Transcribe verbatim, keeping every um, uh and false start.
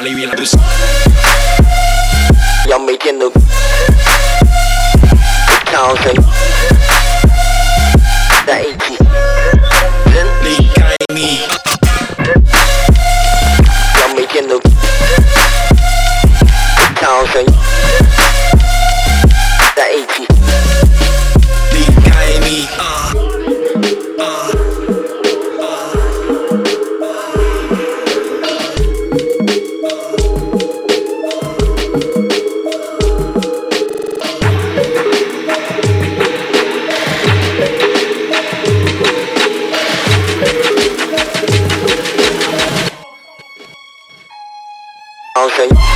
les huiles de Y'all making the thousand, the eighty, les Kaini. y'all making the thousand, the eighty, Les Kaini. Uh, uh, uh. thousand.